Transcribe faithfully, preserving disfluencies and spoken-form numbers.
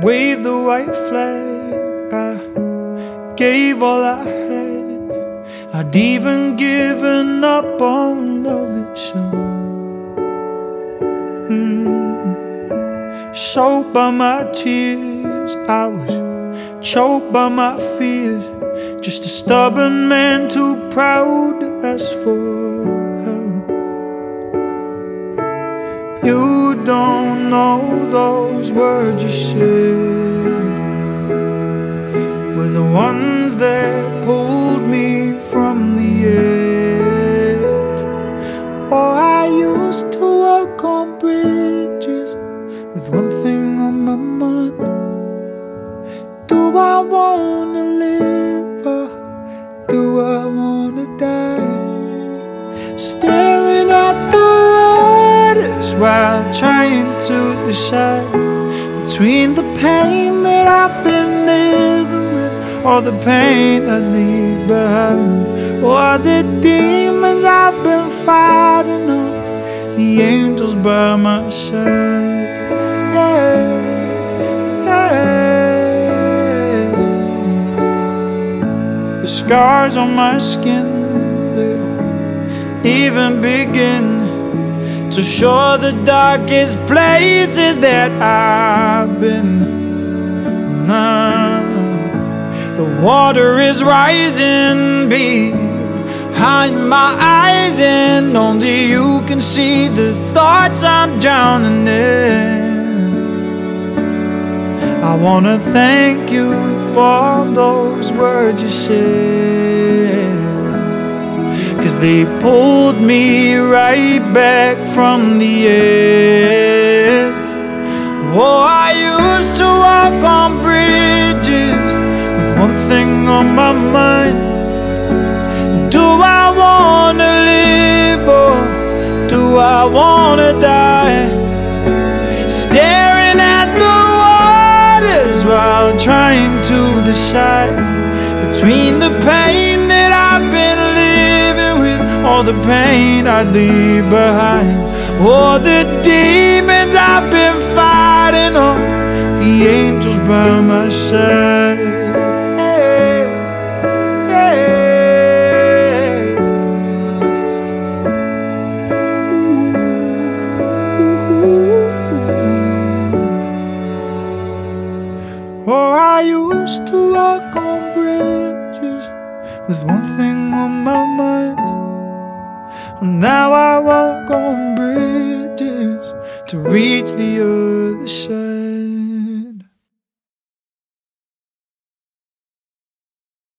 waved the white flag. I gave all I had. I'd even given up on love itself. mm. Soaked by my tears, I was choked by my fears. Just a stubborn man too proud to ask for help. You don't know those words you said were the ones that pulled me from the edge. Oh, I used to walk on bridges with one thing on my mind. Do I wanna live or do I wanna die? Staring at the waters while trying to decide between the pain that I've been living with or the pain I leave behind, or the demons I've been fighting on, the angels by my side. Yeah, yeah. The scars on my skin, they don't even begin to show the darkest places that I've been. Nah, the water is rising behind my eyes, and only you can see the thoughts I'm drowning in. I wanna thank you for those words you said, 'cause they pulled me right back from the edge. Oh, I used to walk on bridges with one thing on my mind. Do I wanna live or do I wanna die? Staring at the waters while trying to decide between the pain that I've been living with, all the pain I'd leave behind, or the demons I've been fighting on, the angels by my side. Hey, hey. Ooh, ooh. Oh, I used to walk on bridges with one thing on my mind. Now I walk on bridges to reach the other side.